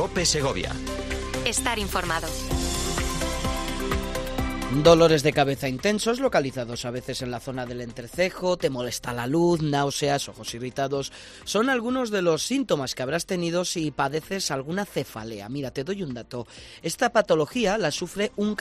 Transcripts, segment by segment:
COPE Segovia. Estar informado. Dolores de cabeza intensos, localizados a veces en la zona del entrecejo, te molesta la luz, náuseas, ojos irritados. Son algunos de los síntomas que habrás tenido si padeces alguna cefalea. Mira, te doy un dato. Esta patología la sufre un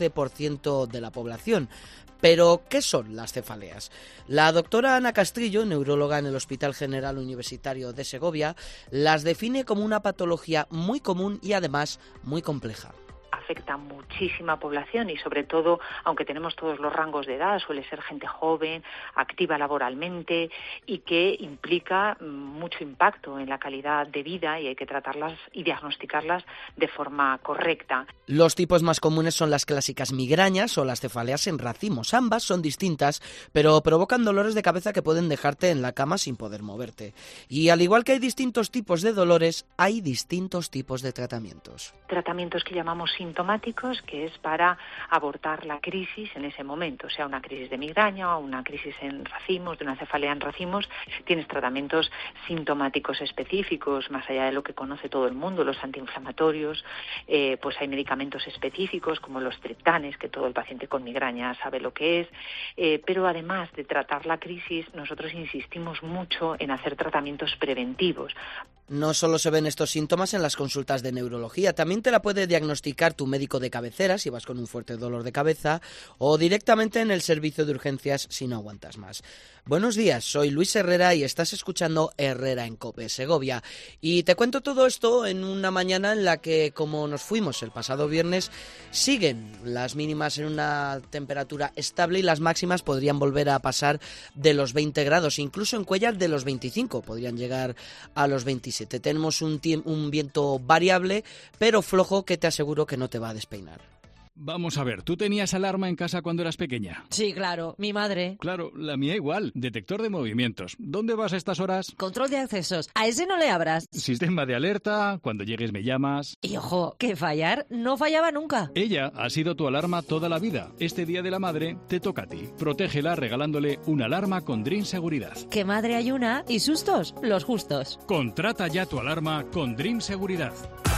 14% de la población. Pero, ¿qué son las cefaleas? La doctora Ana Castrillo, neuróloga en el Hospital General Universitario de Segovia, las define como una patología muy común y además muy compleja. Afecta a muchísima población y sobre todo, aunque tenemos todos los rangos de edad, suele ser gente joven, activa laboralmente y que implica mucho impacto en la calidad de vida y hay que tratarlas y diagnosticarlas de forma correcta. Los tipos más comunes son las clásicas migrañas o las cefaleas en racimos. Ambas son distintas, pero provocan dolores de cabeza que pueden dejarte en la cama sin poder moverte. Y al igual que hay distintos tipos de dolores, hay distintos tipos de tratamientos. Tratamientos que llamamos sintomáticos, que es para abortar la crisis en ese momento, sea una crisis de migraña o una crisis en racimos, de una cefalea en racimos, tienes tratamientos sintomáticos específicos, más allá de lo que conoce todo el mundo, los antiinflamatorios, pues hay medicamentos específicos como los triptanes, que todo el paciente con migraña sabe lo que es, pero además de tratar la crisis, nosotros insistimos mucho en hacer tratamientos preventivos. No solo se ven estos síntomas en las consultas de neurología, también te la puede diagnosticar tu médico de cabecera si vas con un fuerte dolor de cabeza o directamente en el servicio de urgencias si no aguantas más. Buenos días, soy Luis Herrera y estás escuchando Herrera en COPE Segovia. Y te cuento todo esto en una mañana en la que, como nos fuimos el pasado viernes, siguen las mínimas en una temperatura estable y las máximas podrían volver a pasar de los 20 grados, incluso en Cuéllar de los 25, podrían llegar a los 27. Tenemos un viento variable, pero flojo, que te aseguro que no te va a despeinar. Vamos a ver, ¿tú tenías alarma en casa cuando eras pequeña? Sí, claro, mi madre. Claro, la mía igual. Detector de movimientos. ¿Dónde vas a estas horas? Control de accesos. A ese no le abras. Sistema de alerta, cuando llegues me llamas. Y ojo, que fallar no fallaba nunca. Ella ha sido tu alarma toda la vida. Este Día de la Madre te toca a ti. Protégela regalándole una alarma con Dream Seguridad. Que madre hay una y sustos los justos. Contrata ya tu alarma con Dream Seguridad.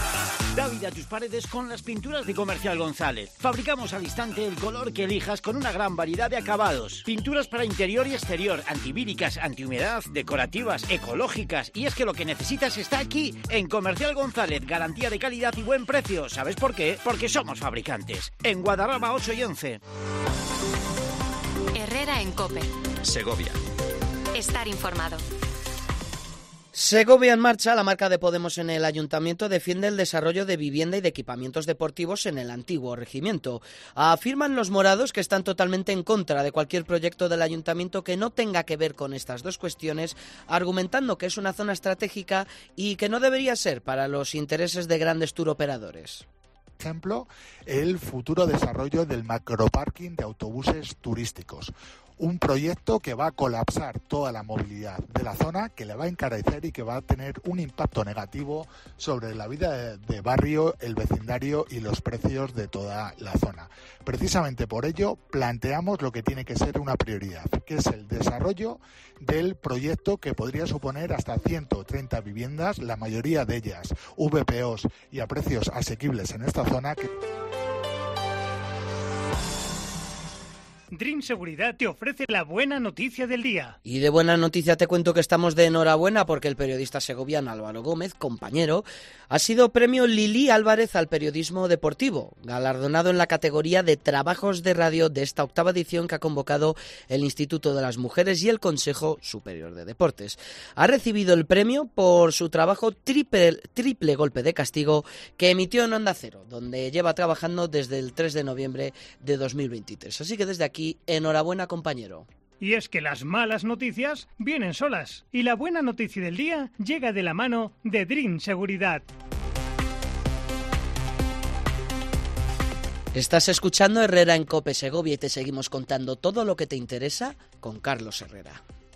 Da vida a tus paredes con las pinturas de Comercial González. Fabricamos al instante el color que elijas con una gran variedad de acabados. Pinturas para interior y exterior, antivíricas, antihumedad, decorativas, ecológicas. Y es que lo que necesitas está aquí, en Comercial González. Garantía de calidad y buen precio. ¿Sabes por qué? Porque somos fabricantes. En Guadarrama 8 y 11. Herrera en COPE Segovia. Estar informado. Segovia en Marcha, la marca de Podemos en el Ayuntamiento, defiende el desarrollo de vivienda y de equipamientos deportivos en el antiguo regimiento. Afirman los morados que están totalmente en contra de cualquier proyecto del Ayuntamiento que no tenga que ver con estas dos cuestiones, argumentando que es una zona estratégica y que no debería ser para los intereses de grandes turoperadores. Ejemplo, el futuro desarrollo del macroparking de autobuses turísticos. Un proyecto que va a colapsar toda la movilidad de la zona, que le va a encarecer y que va a tener un impacto negativo sobre la vida de barrio, el vecindario y los precios de toda la zona. Precisamente por ello planteamos lo que tiene que ser una prioridad, que es el desarrollo del proyecto que podría suponer hasta 130 viviendas, la mayoría de ellas VPOs y a precios asequibles en esta zona. Dream Seguridad te ofrece la buena noticia del día. Y de buena noticia te cuento que estamos de enhorabuena porque el periodista segoviano Álvaro Gómez, compañero, ha sido premio Lili Álvarez al periodismo deportivo, galardonado en la categoría de trabajos de radio de esta octava edición que ha convocado el Instituto de las Mujeres y el Consejo Superior de Deportes. Ha recibido el premio por su trabajo triple golpe de castigo que emitió en Onda Cero, donde lleva trabajando desde el 3 de noviembre de 2023. Así que desde aquí, enhorabuena, compañero. Y es que las malas noticias vienen solas y la buena noticia del día llega de la mano de Dream Seguridad. Estás escuchando Herrera en COPE Segovia y te seguimos contando todo lo que te interesa con Carlos Herrera.